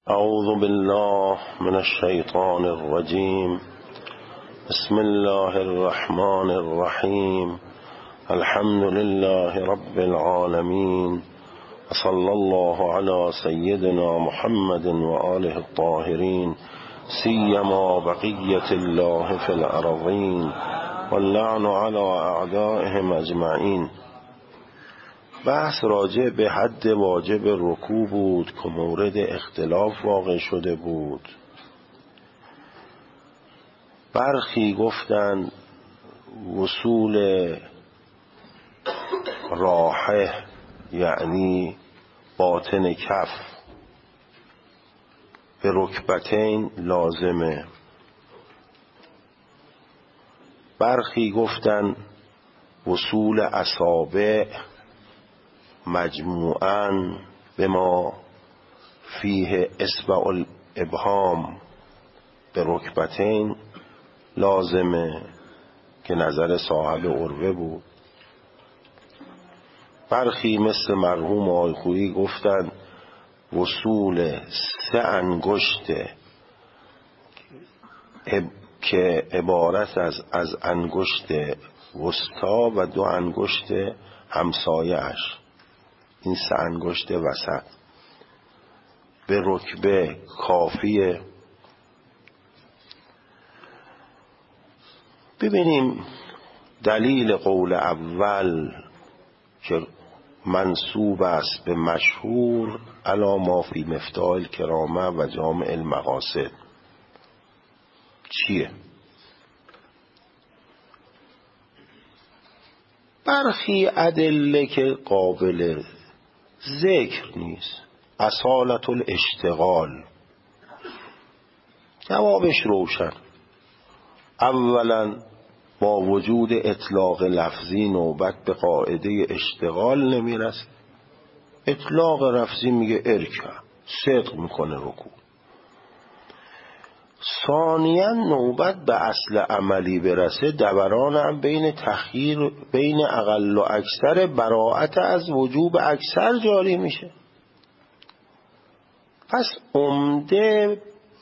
اعوذ بالله من الشیطان الرجیم. بسم الله الرحمن الرحیم. الحمد لله رب العالمین و صلی الله علی سیدنا محمد و آله الطاهرین سیما بقیة الله فی الارضین واللعن علی اعدائهم اجمعین. بحث راجع به حد واجب رکوع بود که مورد اختلاف واقع شده بود. برخی گفتند وصول راحه یعنی باطن کف به رکبتین لازمه. برخی گفتند وصول اصابع مجموعاً به ما فیه اصبع الابهام به رکبتین لازمه که نظر صاحب عروه بود. برخی مثل مرحوم آقای خویی گفتن وصول 3 انگشت که عبارت از انگشت وسطا و 2 انگشت همسایه‌اش، این 3 انگشت وسط به رکبه کافیه. ببینیم دلیل قول اول که منسوب است به مشهور علی ما فی مفتاح الکرامه و جامع المقاصد چیه؟ برخی ادله که قابل ذکر نیست، اصالت الاشتغال. جوابش روشن. اولا با وجود اطلاق لفظی نوبت به قاعده اشتغال نمیرسه. اطلاق لفظی میگه ارکع، صدق میکنه رکوع. ثانیا نوبت به اصل عملی برسه، دوران هم بین تخییر بین اقل و اکثر براءت از وجوب اکثر جاری میشه. پس عمده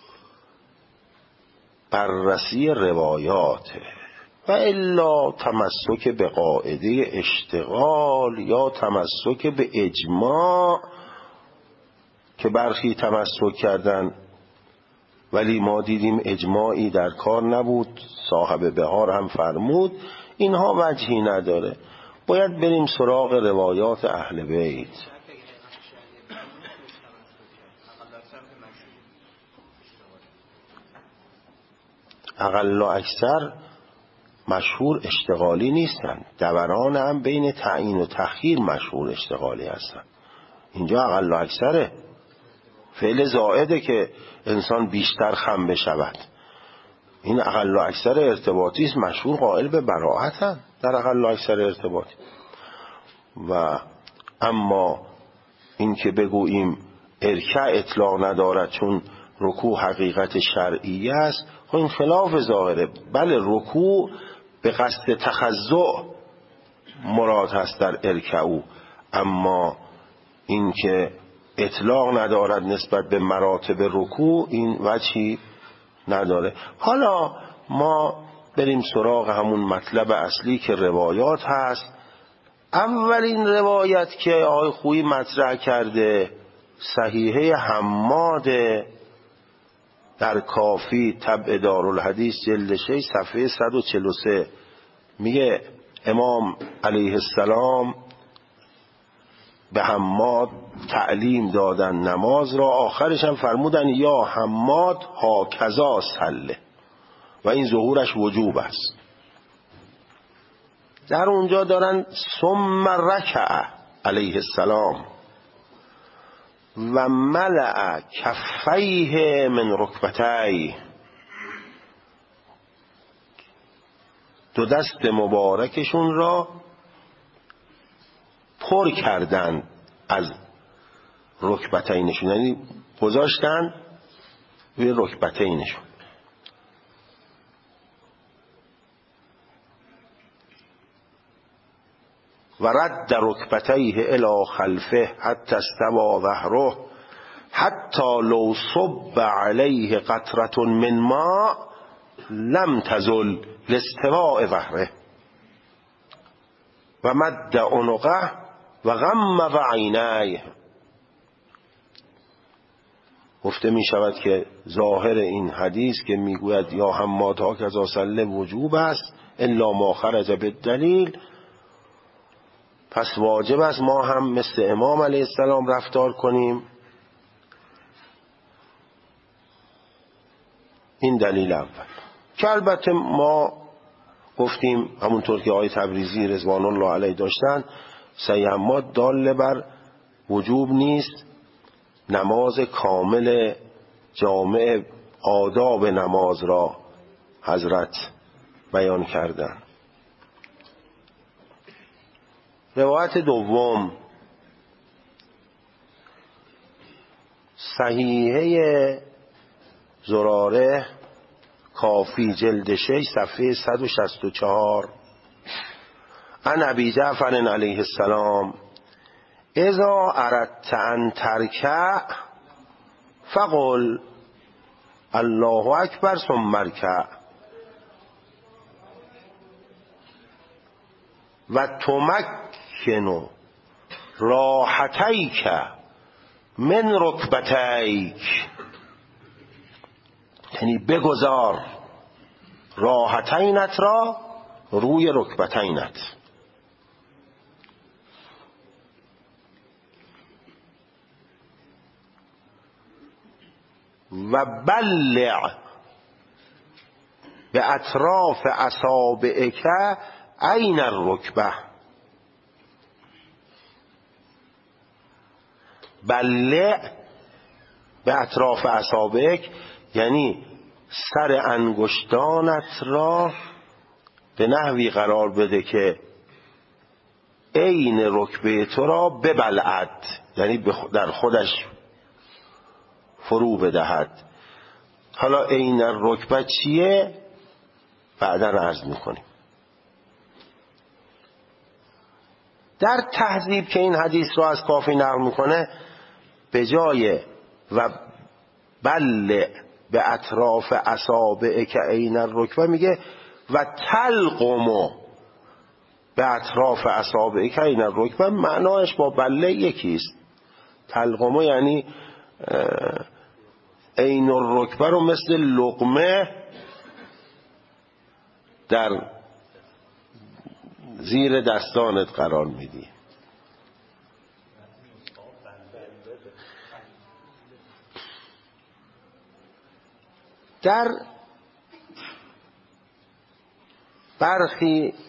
بررسی روایاته و الا تمسک به قاعده اشتغال یا تمسک به اجماع که برخی تمسک کردن ولی ما دیدیم اجماعی در کار نبود. صاحب بهار هم فرمود اینها وجهی نداره، باید بریم سراغ روایات اهل بیت. اقل و اکثر مشهور اشتغالی نیستن، دوران هم بین تعیین و تخییر مشهور اشتغالی هستن. اینجا اقل و اکثره، فعل زائده که انسان بیشتر خم بشود. این اقل و اکثر ارتباطی است، مشهور قائل به براءتن در اقل و اکثر ارتباطی. و اما این که بگوییم ارکع اطلاق ندارد چون رکوع حقیقت شرعی است، خب این خلاف ظاهره. بله رکوع به قصد تخضع مراد هست در ارکعو، اما این که اطلاق ندارد نسبت به مراتب رکوع این وجهی نداره. حالا ما بریم سراغ همون مطلب اصلی که روایات هست. اولین روایت که آقای خویی مطرح کرده صحیحه حماد در کافی طبع دارالحدیث جلد 6 صفحه 143 میگه امام علیه السلام به حماد تعلیم دادن نماز را، آخرش هم فرمودن یا حماد ها کذا صله و این ظهورش وجوب است. در اونجا دارن ثم رکع علیه السلام و ملأ کفیه من رکبتیه، 2 دست مبارکشون را پر کردن از رکبتینشون، یعنی گذاشتن روی رکبتینشون. و رد رکبتیه الی خلفه حتی استوى ظهره حتی لو صب علیه قطرة من ماء لم تزل لاستواء ظهره و مد عنقه و غمض عینیه. گفته می شود که ظاهر این حدیث که میگوید یا حمادها کذا صلی وجوب است الا ما خرج بالدلیل، پس واجب است ما هم مثل امام علیه السلام رفتار کنیم. این دلیل اول که البته ما گفتیم همونطور که آقای تبریزی رضوان الله علیه داشتن، سعی حماد دال بر وجوب نیست، نماز کامل جامع آداب نماز را حضرت بیان کردن. روایت دوم صحیحه زراره کافی جلد 6 صفحه 164 عن ابی جعفر علیه السلام اذا اردت ان ترکع فقل الله اکبر ثم ارکع و تمکن راحتیک من رکبتیک، یعنی بگذار راحتینت را روی رکبتینت. و بلع به اطراف اصابعک عین الرکبه. بلع به اطراف اصابعک یعنی سر انگشتانت را به نحوی قرار بده که عین رکبه تو را ببلعد، یعنی در خودش فرو بدهد. حالا عین الرکبه چیه؟ بعدا عرض میکنیم. در تهذیب که این حدیث را از کافی نقل میکنه، به جای و بلع به اطراف اصابع که عین الرکبه میگه و تلقمو به اطراف اصابع که عین الرکبه. معناش با بلع یکیست. تلقمو یعنی عین الرکبه رو مثل لقمه در زیر دستانت قرار میدی. در برخی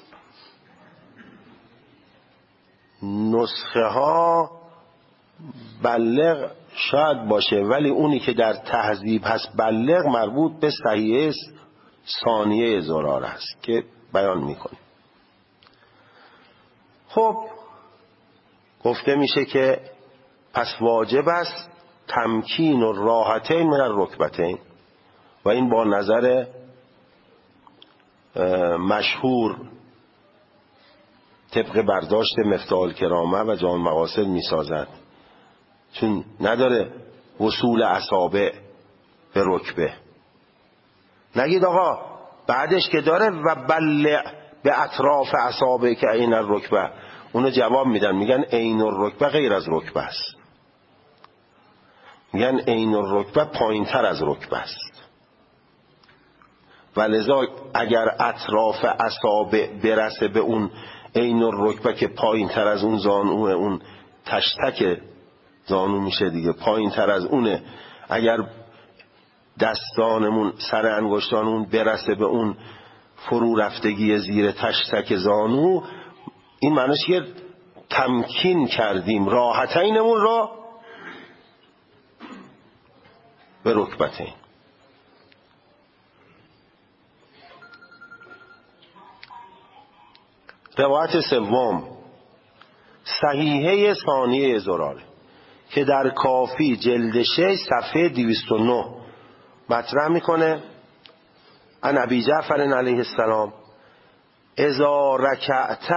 نسخه ها بلغ شاید باشه، ولی اونی که در تهذیب هست بلغ مربوط به صحیحه ثانیه زراره است که بیان میکنه. خب گفته میشه که پس واجب است تمکین و راحتین من الرکبتین، و این با نظر مشهور طبق برداشت مفتاح الکرامه و جامع مقاصد میسازد، چون نداره وصول اصابع به رکبه. نگید آقا بعدش که داره و بلع به اطراف اصابع که عین الرکبه، اونو جواب میدن میگن عین الرکبه غیر از رکبه است، میگن عین الرکبه پایین تر از رکبه است. ولذا اگر اطراف اصابع برسه به اون عین الرکبه که پایین تر از اون زانو، اون تشتک زانو میشه دیگه، پایین تر از اونه، اگر دستانمون سر انگشتانمون برسه به اون فرو رفتگی زیر تشتک زانو، این معنیش که تمکین کردیم راحتینمون را به رکبتین. روایت سوم صحیحه ثانیه زراره که در کافی جلد 6 صفحه 209 مطرح میکنه عن ابی جعفر علیه السلام اذا رکعت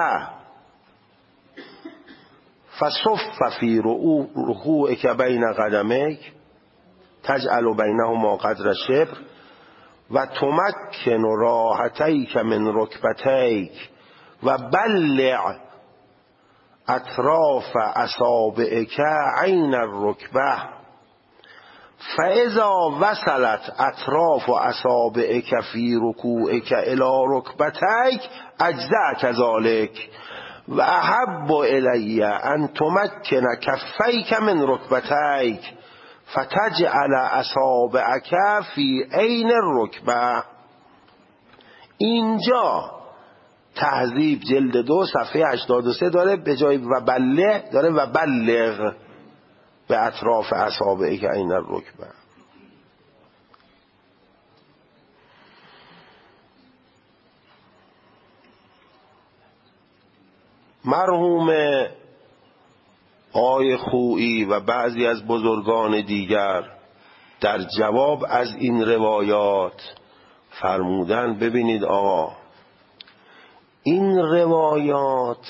فصف فی رکوعک بین قدمیک تجعل بینهما قدر شبر و تمکن راحتیک من رکبتیک و بلع اطراف اصابعک عین الرکبه فاذا وصلت اطراف اصابعک فی رکوعک الی رکبتیک اجزأک ذلک و احب الی ان تمکن کفیک من رکبتیک فتجعل اصابعک فی عین الرکبه. اینجا تهذیب جلد 2 صفحه 83 داره، به جای و بلغ داره و بلغ به اطراف اصابعک عین الرکبه. مرحوم آقای خویی و بعضی از بزرگان دیگر در جواب از این روایات فرمودن ببینید آقا، این روایات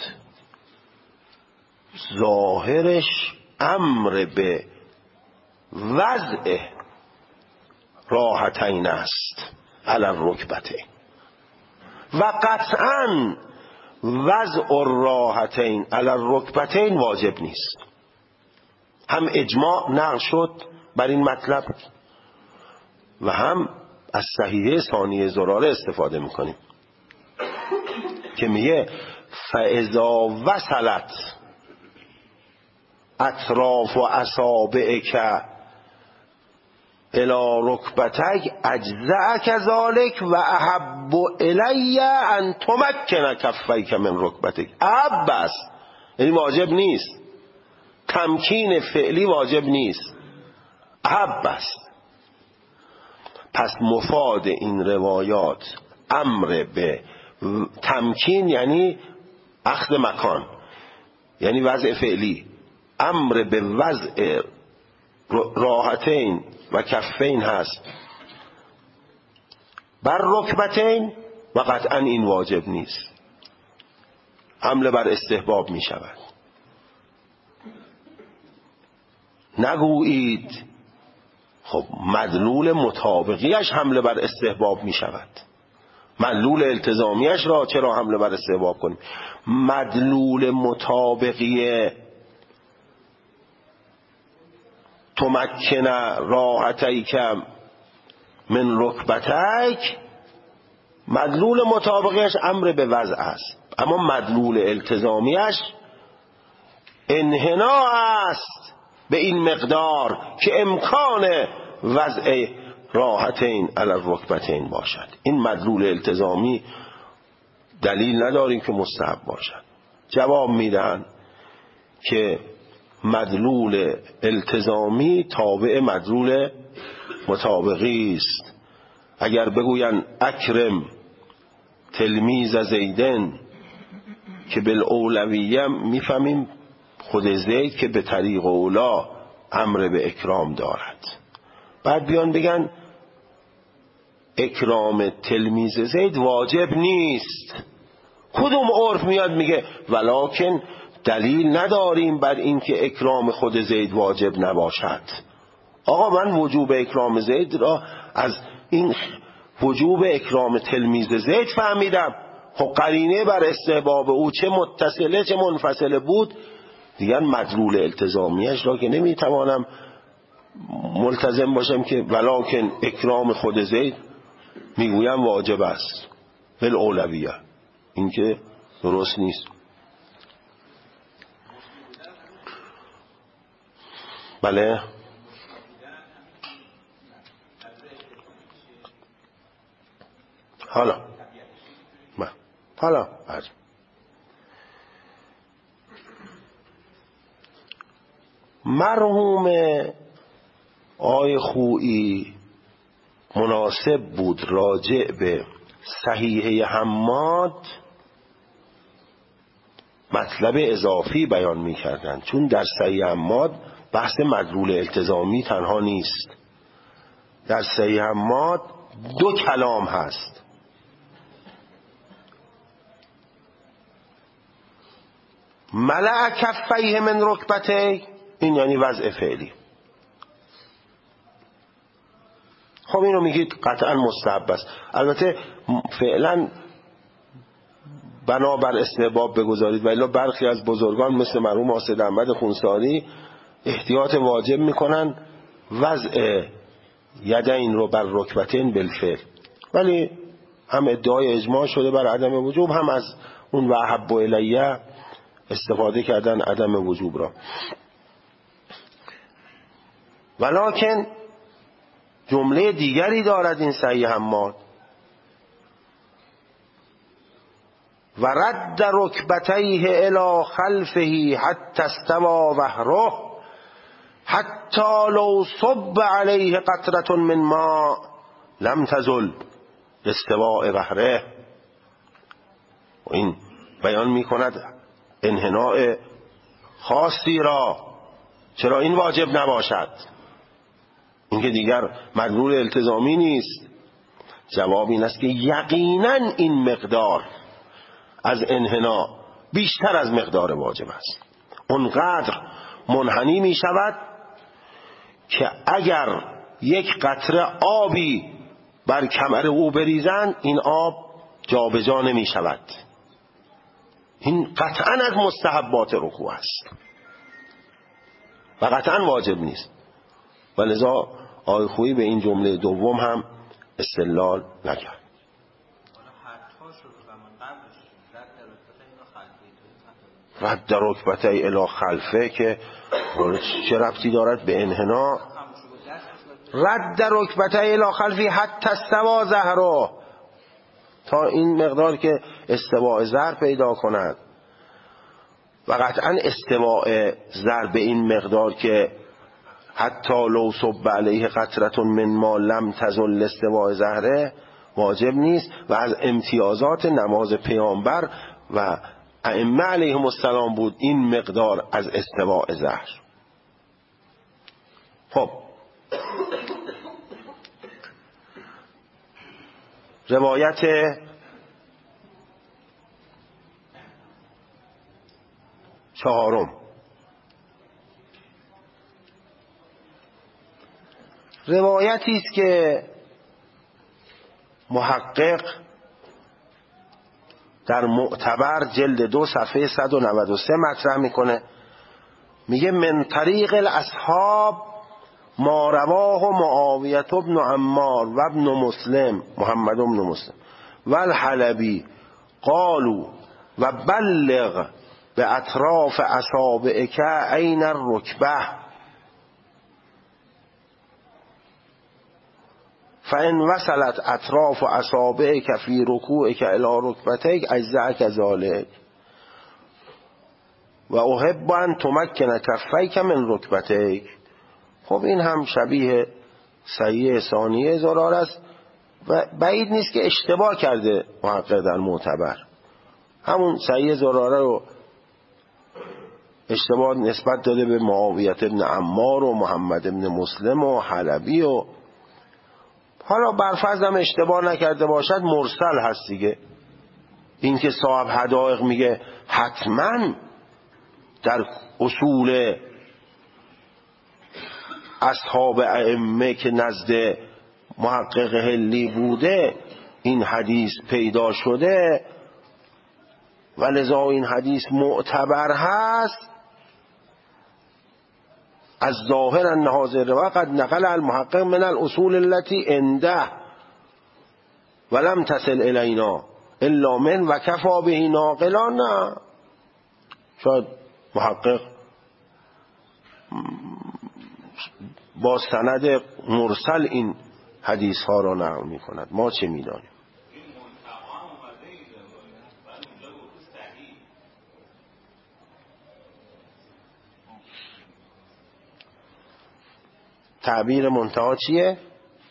ظاهرش امر به وضع راحتین است علی الرکبتین و قطعاً وضع الراحتین علی الرکبتین واجب نیست. هم اجماع نقل شد بر این مطلب و هم از صحیحه ثانیه زراره استفاده میکنیم که میگه فاذا وصلت اطراف و اصابعک الی رکبتیک اجزأک ذلک و احب الی ان تمکن کفیک من رکبتیک. احب است، یعنی واجب نیست، تمکین فعلی واجب نیست، احب است. پس مفاد این روایات امر به تمکین یعنی اخذ مکان، یعنی وضع فعلی، امر به وضع راحتین و کفین هست بر رکبتین و قطعا این واجب نیست، حمله بر استحباب می شود. نگویید خب مدلول مطابقیش حمله بر استحباب می شود، مدلول التزامیش را چرا حمله بر استحباب کنیم؟ مدلول مطابقی تمکن راحتیک من رکبتیک، مدلول مطابقیش امر به وضع است، اما مدلول التزامیش انحناء است به این مقدار که امکان وضع راحتین علی الرکبتین باشد. این مدلول التزامی دلیل نداریم که مستحب باشد. جواب میدن که مدلول التزامی تابع مدلول مطابقی است. اگر بگوین اکرم تلمیذ زیدن که بالاولویه، میفهمیم خود زید که به طریق اولا امر به اکرام دارد. بعد بیان بگن اکرام تلمیذ زید واجب نیست. کدوم عرف میاد میگه ولکن دلیل نداریم بر این که اکرام خود زید واجب نباشد؟ آقا من وجوب اکرام زید را از این وجوب اکرام تلمیذ زید فهمیدم. خب قرینه بر استحباب او چه متصله چه منفصله بود، دیگر مدلول التزامیش را که نمیتوانم ملتزم باشم که ولکن اکرام خود زید میگویم واجب است بالاولویه. این که درست نیست. بله حالا مرحوم آقای خویی مناسب بود راجع به صحیحه حماد مطلب اضافی بیان می کردن، چون در صحیح حماد بحث مدلول التزامی تنها نیست. در صحیح حماد 2 کلام هست. ملأ کفیه من رکبته، این یعنی وضع فعلی. خب اینو میگید قطعا مستحب است. البته فعلا بنابر استحباب بگذارید، ولی برخی از بزرگان مثل مرحوم حاسد احمد خونساری احتیاط واجب میکنن وضع یدین رو بر رکبتین بالفعل، ولی هم ادعای اجماع شده بر عدم وجوب، هم از اون وحب الیه استفاده کردن عدم وجوب را. ولکن جمله دیگری دارد این سعی حماد: و رد رکبتیه الی خلفه حتی استوى ظهره حتی لو صب علیه قطرة من ماء لم تزل استواء ظهره. و این بیان می کند انحناء خاصی را، چرا این واجب نباشد؟ اینکه دیگر مدلول التزامی نیست. جواب این است که یقینا این مقدار از انحناء بیشتر از مقدار واجب است. اونقدر منحنی می شود که اگر یک قطره آبی بر کمر او بریزند این آب جابجا نمی شود. این قطعا از مستحبات رکوع است و قطعا واجب نیست، و لذا آقای خویی به این جمله دوم هم استدلال نکرد. رد رکبتای الی خلفه که چه ربطی دارد به انحناء؟ رد رکبتای الی خلفه حتی استوى ظهره، تا این مقدار که استواء ظهر پیدا کند. و قطعا استواء ظهر به این مقدار که حتی لو صب علیه قطرة من ماء لم تزل استواء ظهره واجب نیست و از امتیازات نماز پیامبر و ائمه علیهم السلام بود این مقدار از استواء ظهر. خب روایت چهارم، روایتی است که محقق در معتبر جلد 2 صفحه 193 مطرح میکنه. میگه من طریق الاصحاب ما رواه معاویه بن عمار و ابن مسلم محمد بن مسلم و الحلبی قالوا و بلغ به اطراف اصابعک عین الرکبه فان وصلت اطراف اصابعک فی رکوعک الی رکبتیک اجزأک ذلک و احب ان تمکن کفیک من رکبتیک. خب این هم شبیه صحیح ثانیه زرار است و بعید نیست که اشتباه کرده محقق در معتبر. همون صحیح زراره رو اشتباه نسبت داده به معاویه بن عمار و محمد بن مسلم و حلبی، و حالا برفرض هم اشتباه نکرده باشد مرسل هست دیگه. این که صاحب حدائق میگه حتما در اصول اصحاب ائمه که نزد محقق حلی بوده این حدیث پیدا شده و لذا این حدیث معتبر هست، از ظاهر ان حاضر و قد نقل المحقق من الاصول التي عنده ولم تصل الینا الا من و کفا به ناقلا. نه، شاید محقق با سند مرسل این حدیث ها را نقل می کند، ما چه می دانیم. تعبیر منتها چیه؟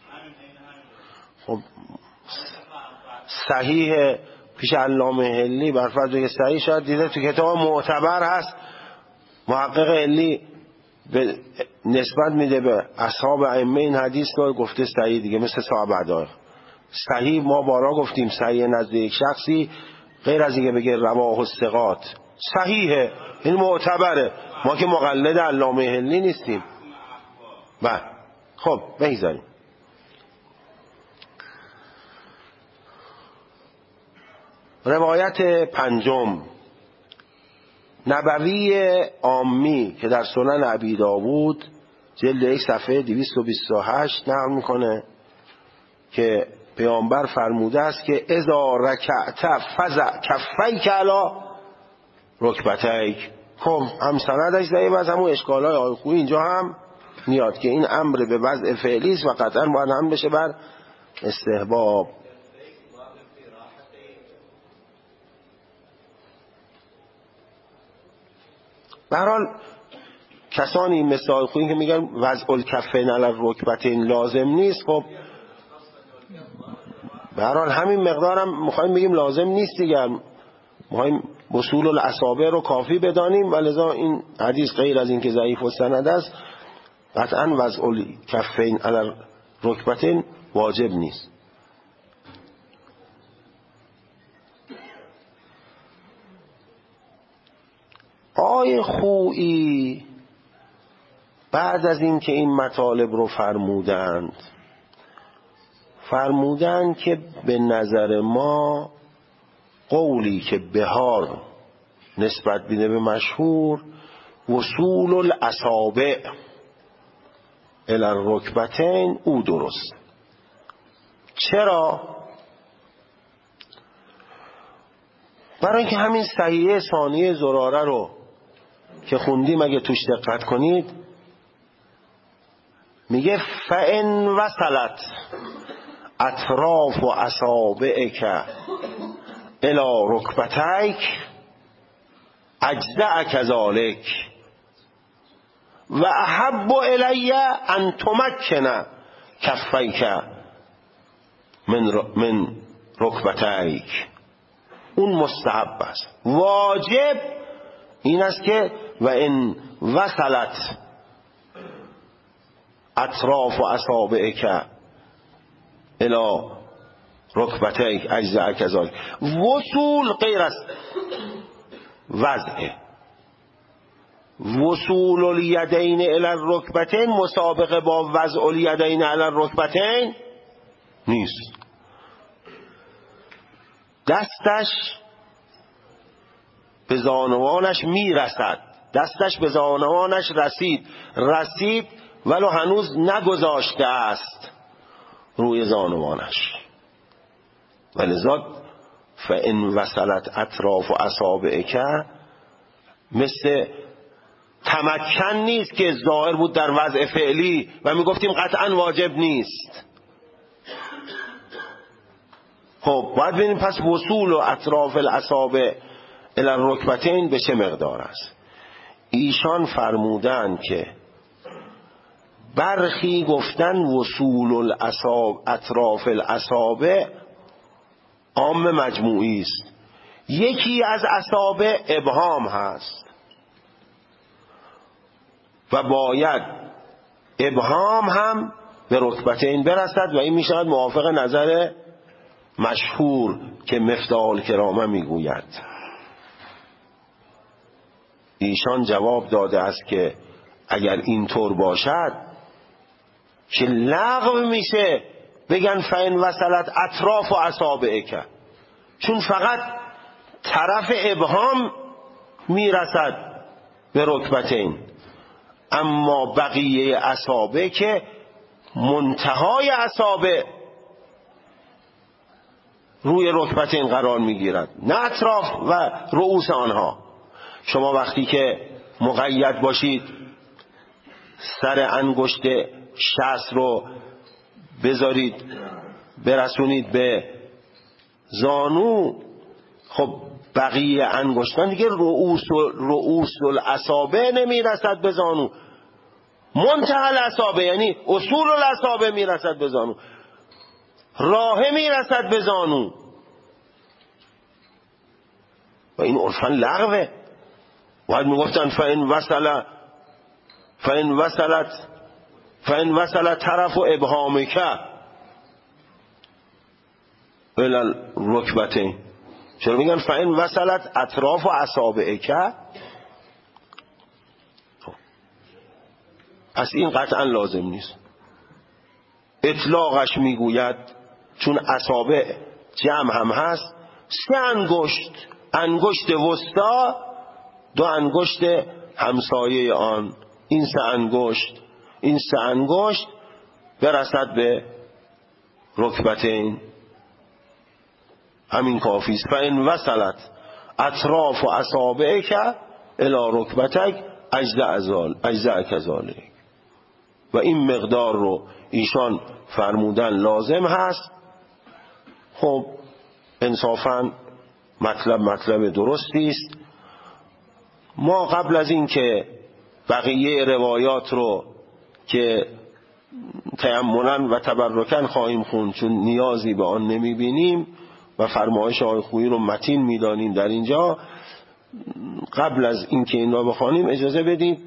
خب صحیح پیش علامه حلی برفرض که صحیح شاید دیده تو کتاب معتبر هست، محقق حلی نسبت میده به اصحاب ائمه این حدیث رو گفته صحیح دیگه، مثل صاحب حدائق. صحیح ما بارا گفتیم صحیح نزد یک شخصی غیر از اینکه بگه رواه الثقات صحیحه، این معتبره، ما که مقلد علامه حلی نیستیم. بله خب بگذاریم. روایت پنجم، نبوی عامی که در سنن ابی داوود جلد 1 صفحه 228 نقل میکنه که پیامبر فرموده است که اذا رکعت فزع کفیک علی رکبتیک. خب هم سندش ضعیف از همون اشکالای آقای خویی اینجا هم میاد که این امر به وضع فعلی است و قطعا باید هم بشه بر استحباب. به هر حال کسانی مثل آقای خویی که میگن وضع الکفین علی الرکبتین لازم نیست، خب به هر حال همین مقدارم میخوایم بگیم لازم نیست دیگه، میخوایم وصول الاصابع رو کافی بدانیم و لذا این حدیث غیر از این که ضعیف السند است قطعا وضع الکفین علی الرکبتین واجب نیست. آقای خویی بعد از این که این مطالب رو فرمودند که به نظر ما قولی که بهار نسبت میده به مشهور وصول الاصابع الی الرکبتین او درست. چرا؟ برای اینکه همین صحیحه ثانیه زراره رو که خوندیم اگه توش دقت کنید میگه فإن وصلت اطراف و اصابعک الی رکبتیک اجزأک ذلک و احب الی ان تمکن کفیک من رکبتیک. اون مستحب است. واجب این است که و ان وصلت اطراف و اصابعک الی رکبتیک اجزأک ذلک. وصول غیر است وضعه. وصول الیدین الی الرکبتین مسابقه با وضع الیدین علی الرکبتین نیست. دستش به زانوانش میرسد، دستش به زانوانش رسید ولو هنوز نگذاشته است روی زانوانش. ولذا فإن وصلت اطراف و اصابعک مثل تمکن نیست که ظاهر بود در وضع فعلی و میگفتیم قطعا واجب نیست. خب باید ببینیم پس وصول و اطراف الاصابع الی الرکبتین به چه مقدار است. ایشان فرمودند که برخی گفتن وصول اطراف الاصابع عام مجموعی است. یکی از اصابع ابهام هست و باید ابهام هم به رکبتین برسد و این می شود موافق نظر مشهور که مفتاح الکرامه میگوید. ایشان جواب داده است که اگر اینطور باشد که لغو میشه بگن فإن وصلت اطراف و اصابعک، چون فقط طرف ابهام میرسد به رکبتین، اما بقیه اصابع که منتهای اصابع روی رکبتین قرار میگیرد، نه اطراف و رؤوس آنها. شما وقتی که مقید باشید سر انگشت شست رو بذارید برسونید به زانو، خب بقیه انگشتان دیگه رؤوس الاصابع نمیرسد به زانو، منتهی الاصابع یعنی اصول الاصابع میرسد به زانو، راهه میرسد به زانو و این عرفاً لغوه. باید میگفتن فإن وصلت طرف و ابهامک الی الرکبتین. چرا میگن فإن وصلت اطراف و اصابعک؟ پس این قطعا لازم نیست. اطلاقش میگوید چون اصابع جمع هم هست 3 انگشت، انگشت وسطا، 2 انگشت همسایه آن، این 3 انگشت، این 3 انگشت برسد به رکبتین، همین کافی است. فإن وصلت اطراف و اصابعک الی رکبتک اجزاء کذالک. و این مقدار رو ایشان فرمودن لازم هست. خب انصافاً مطلب درستی است. ما قبل از این که بقیه روایات رو که تأملاً و تبرکاً خواهیم خوند، چون نیازی به آن نمی‌بینیم و فرمایش آقای خویی رو متین می‌دانیم در اینجا، قبل از این که این را بخوانیم اجازه بدید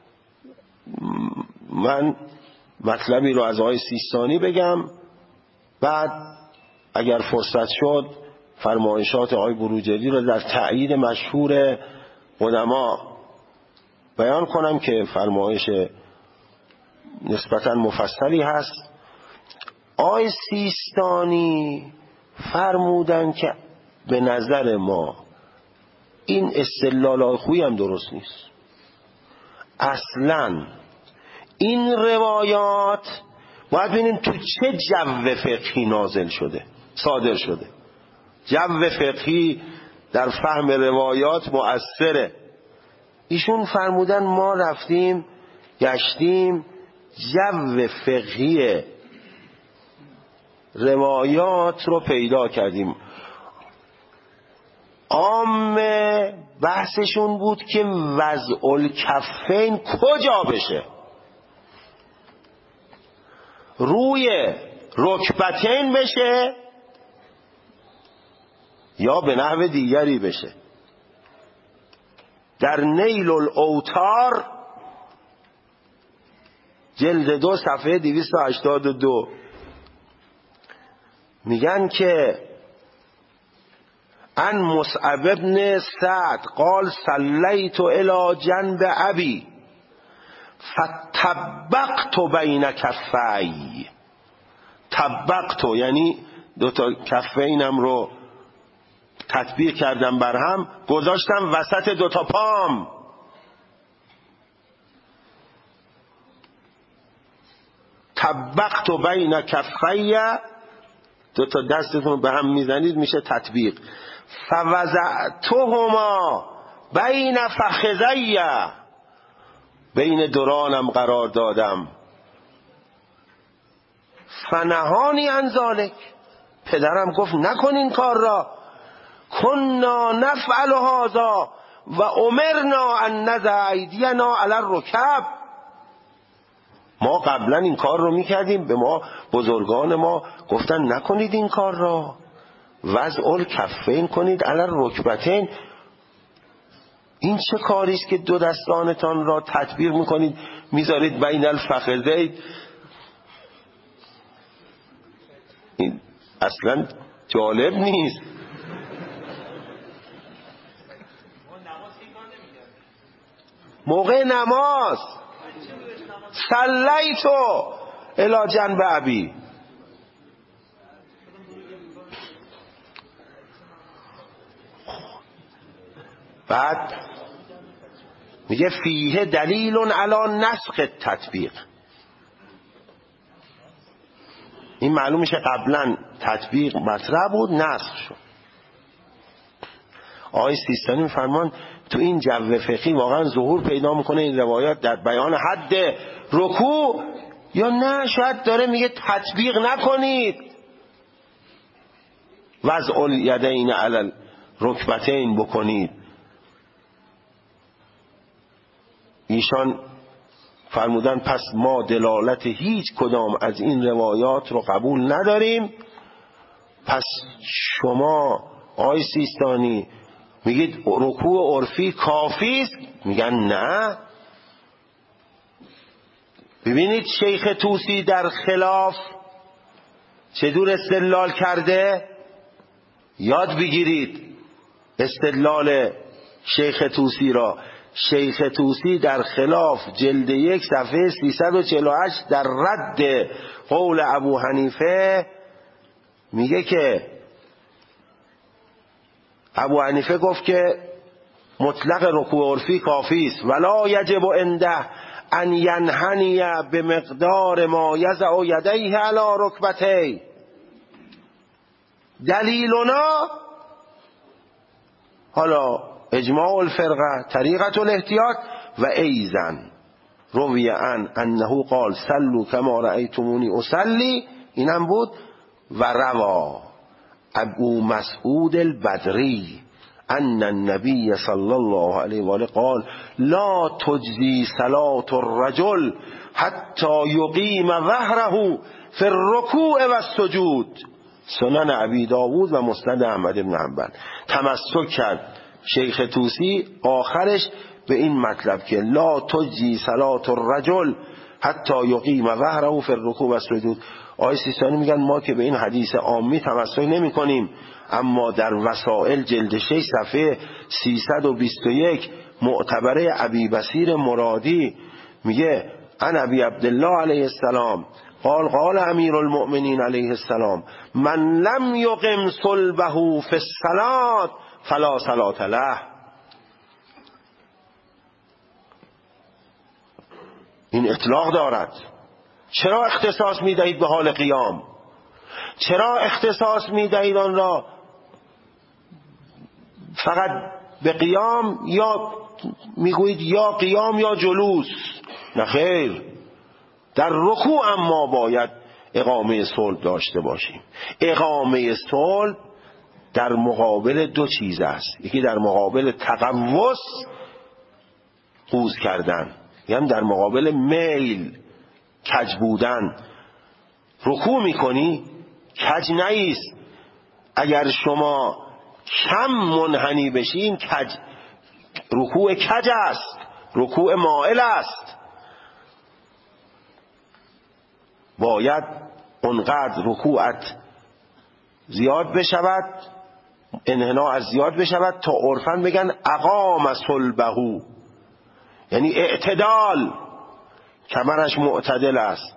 من مطلبی رو از آقای سیستانی بگم، بعد اگر فرصت شد فرمایشات آقای بروجردی رو در تأیید مشهور قدما بیان کنم که فرمایش نسبتاً مفصلی هست. آقای سیستانی فرمودن که به نظر ما این استدلال آقای خویی هم درست نیست. اصلاً این روایات باید ببینیم تو چه جو فقهی نازل شده، صادر شده. جو فقهی در فهم روایات مؤثره. ایشون فرمودن ما رفتیم گشتیم جو فقهی روایات رو پیدا کردیم. عام بحثشون بود که وضع الکفین کجا بشه، روی رکبتین بشه یا به نحو دیگری بشه. در نیل الاوتار جلد 2 صفحه 282 میگن که ان مصعب بن سعد قال صلیت الی جنب ابی فتطبقت بین کفی. طبقت یعنی 2 تا کفینم رو تطبیق کردم بر هم، گذاشتم وسط 2 تا پام. طبقت بین کفی، 2 تا دستتون به هم میزنید میشه تطبیق. فوضعتهما بین فخذی، بین درانم قرار دادم. فنهانی عن ذلک، پدرم گفت نکن این کار را. کنا نفعل هذا و امرنا ان نضع ایدینا علی الرکب. ما قبلا این کار رو میکردیم، به ما بزرگان ما گفتن نکنید این کار را، وضع الکفین کنید علی الرکبتین. این چه کاری است که 2 دستانتان را تطبیق میکنید میذارید بین الفخذین؟ این اصلا جالب نیست. موقع نماز صلیتو الی جنب ابی، بعد میگه فیه دلیل علی نسخ تطبیق. این معلوم میشه قبلا تطبیق مطرح بود، نسخ شد. آقای سیستانی میفرمان تو این جو فقهی واقعا ظهور پیدا میکنه این روایات در بیان حد رکوع، یا نه شاید داره میگه تطبیق نکنید، وضع الیدین علی الرکبتین بکنید. ایشان فرمودن پس ما دلالت هیچ کدام از این روایات رو قبول نداریم. پس شما آقای سیستانی میگید رکوع عرفی کافی است؟ میگن نه. ببینید شیخ طوسی در خلاف چطور استدلال کرده، یاد بگیرید استدلال شیخ طوسی را. شیخ طوسی در خلاف جلد 1 صفحه 348 در رد قول ابو حنیفه میگه که ابو حنیفه گفت که مطلق رکوع عرفی کافی است، ولا یجب عنده ان ینحنی به مقدار ما یضع یدیه علی رکبتیه. دلیلنا حالا اجماع الفرقه طریقه الاحتیاط و ایزن روی عن انه قال صلوا کما رأیتمونی اصلی، اینم بود. و روا ابو مسعود البدری ان النبی صلی الله علیه و آله قال لا تجزی صلاة الرجل حتی یقیم ظهره فی الرکوع و السجود. سنن ابی داود و مسند احمد بن حنبل. تمسک کرد شیخ طوسی آخرش به این مطلب که لا تجزی صلاة الرجل حتی یقیم ظهره فی الرکوع و السجود. آقای سیستانی میگن ما که به این حدیث عامی تمسک نمی کنیم، اما در وسائل جلد 6 صفحه 321 معتبره ابی بصیر مرادی میگه عن ابی عبدالله علیه السلام قال قال امیر المؤمنین علیه السلام من لم یقم صلبه فی الصلاة فلا صلاة له. این اطلاق دارد. چرا اختصاص میدهید به حال قیام؟ چرا اختصاص میدهید آن را فقط به قیام، یا میگویید یا قیام یا جلوس؟ نه خیر، در رکوع اما باید اقامه صلب داشته باشیم. اقامه صلب در مقابل دو چیز است، یکی در مقابل تقوس قوز کردن، یعنی در مقابل میل کج بودن. رکوع میکنی کج نیست. اگر شما کم منحنی بشین کج، رکوع کج است، رکوع مائل است. باید اونقدر رکوعت زیاد بشود، انحناء زیاد بشود تا عرفاً بگن اقام صلبه، یعنی اعتدال، کمرش معتدل است،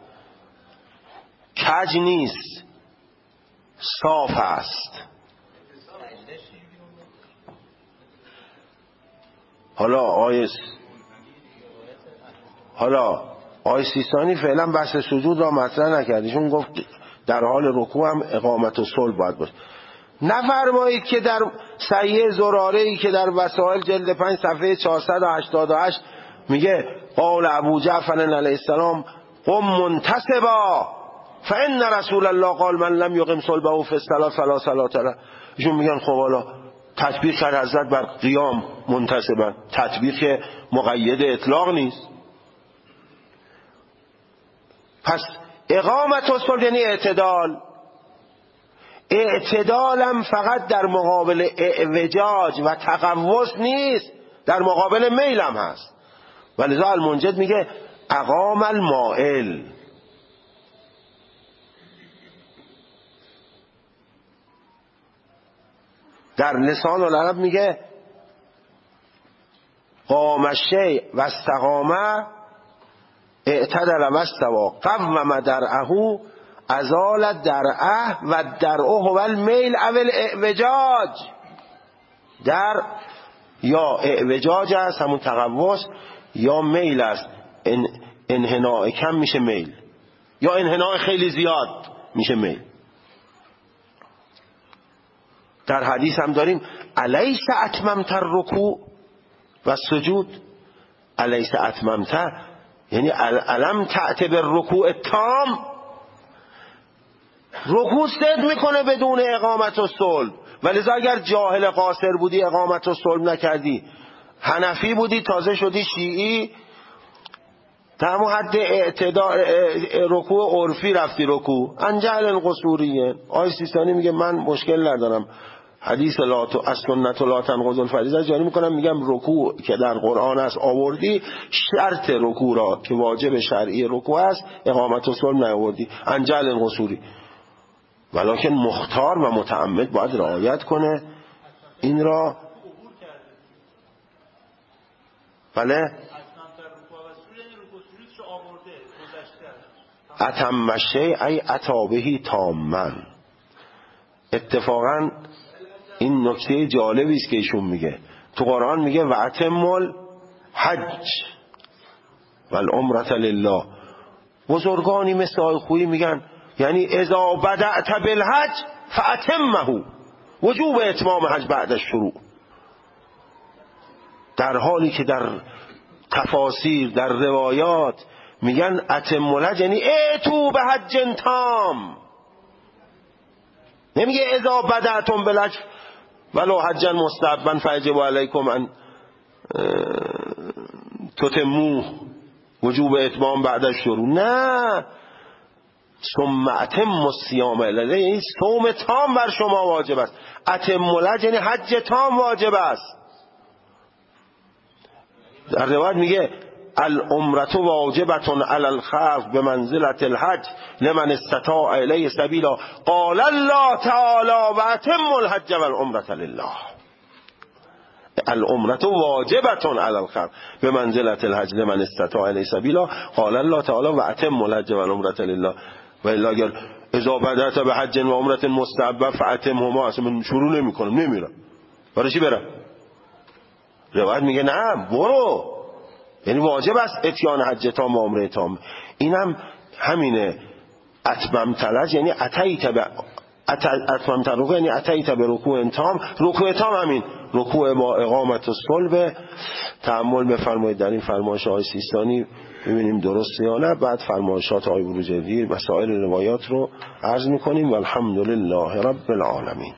کج نیست، صاف است. حالا آیه سیستانی فعلا بحث سجود را مطرح نکردیشون، گفت در حال رکوع هم اقامت و صلب باید باشه. نفرمایید که در صحیح زراره‌ای که در وسائل جلد 5 صفحه 488 میگه قال ابو جعفر علیه السلام قم منتصبا فان رسول الله قال من لم یقم صلبه فی الصلاة فلا صلاة له. ایشون میگن خب حالا تطبیق کرد حضرت بر قیام منتصبا، تطبیق مقید اطلاق نیست. پس اقامت و صلب یعنی اعتدال. اعتدالم فقط در مقابل اعوجاج و تقوس نیست، در مقابل میلم هست. ولذا المنجد میگه اقام المائل. در لسان العرب میگه قام الشیء و استقامه اعتدل و استوا قوم درعه ازال درعه و درعه هو المیل او الاعوجاج. در یا اعوجاج است همون تقوس، یا میل است، انحناء کم میشه میل، یا انحناء خیلی زیاد میشه میل. در حدیث هم داریم الیس اتممت الرکوع و سجود. الیس اتممت یعنی الم تأت بالرکوع تام. رکوع صد میکنه بدون اقامت و صلب، ولذا اگر جاهل قاصر بودی اقامت و صلب نکردی، حنفی بودی تازه شدی شیعی، در حد رکوع عرفی رفتی رکوع انجهل قصوریه. آیه سیستانی میگه من مشکل ندارم، حدیث از سنت لا تنقض الفریضه جاری میکنم، میگم رکوع که در قرآن است آوردی، شرط رکوع را که واجب شرعی رکوع است اقامت و صلب نیاوردی، انجهل قصوری. ولکن مختار و متعمد باید رعایت کنه این را. بله اتم الشیء ای اتابهی تامن. اتفاقا این نکته جالبی است که ایشون میگه. تو قرآن میگه و اتم الحج والعمرة لله. بزرگانی مثل آقای خویی میگن یعنی اذا بدأت بالحج فاتمه، وجوب اتمام حج بعد الشروع. در حالی که در تفاسیر در روایات میگن اتم الحج یعنی اتو به حج تام، نمیگه اذا بدأتم بالحج ولو حجا مستحبا فیجب علیکم ان تتموه وجوب اتمام بعد الشروع. نه، ثم اتم الصیام الی، یعنی صوم تام بر شما واجب است. اتم الحج یعنی حج تام واجب است. در روایت میگه العمرة واجبة علی الخلق بمنزلة الحج لمن استطاع الیه سبیلا قال الله تعالی و اتم الحج والعمرة لله. العمرة واجبة علی الخلق بمنزلة الحج لمن استطاع الیه سبیلا قال الله تعالی و اتم الحج والعمرة لله. و الا اگر اذا بدأت به حج و عمرة مستحبه فاتمهما، اصلا شروع نمیکنم نمیرم، برای چی برم؟ روایت میگه نه برو، یعنی واجب است اتیان حج تام و عمره تام. اینم همینه. اتممت الحج یعنی اتممت رکوع یعنی اتیت به رکوع تام. رکوع تام همین رکوع با اقامت الصلب. تأمل بفرمایید در این فرمایش آقای سیستانی ببینیم درسته یا نه. بعد فرمایشات آقای بروجردی و سایر روایات رو عرض میکنیم. والحمدلله رب العالمین.